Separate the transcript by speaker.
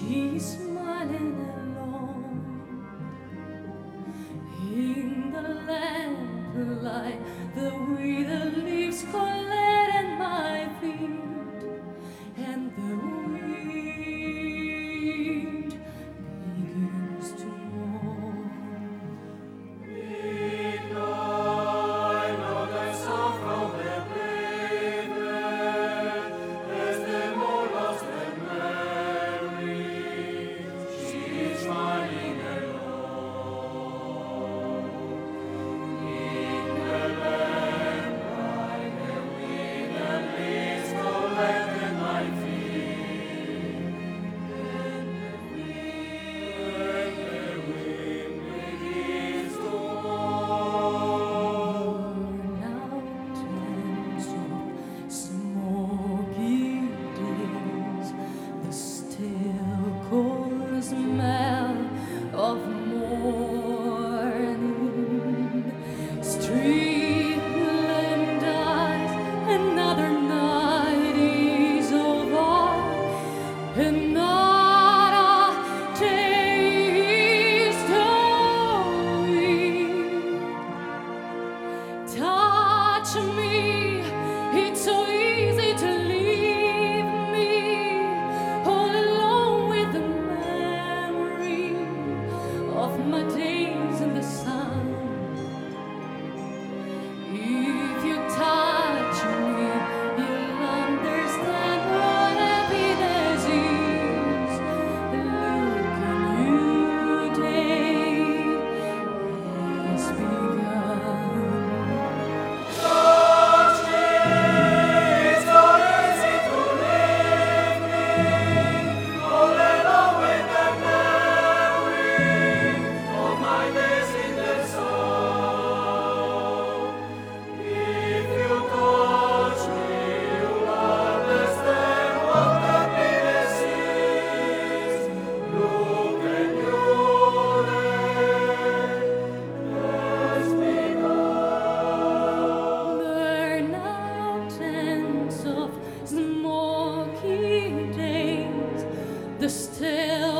Speaker 1: She's smiling alone in the lamplight, the withered leaves collect at my feet, and the wind begins to mourn.
Speaker 2: Midnight, no the sound from the pavement, as them all lost their memory. She is smiling alone in the lamplight, the withered leaves collect at my feet, and the wind begins to mourn.
Speaker 1: Mountains of smoky days, the still cold smell of morning, street lamp dies, another night is over, another day is going. Touch me, it's so easy to leave me all alone with the memory of my days in the sun. If you touch me, you'll understand what happiness is. Look, a new day has begun.
Speaker 2: Touch me, it's so easy to leave me all alone with the memory of my days in the sun. If you touch me, you'll understand what happiness is. Look, a new day has begun.
Speaker 1: Burn out ends of smoky days, the still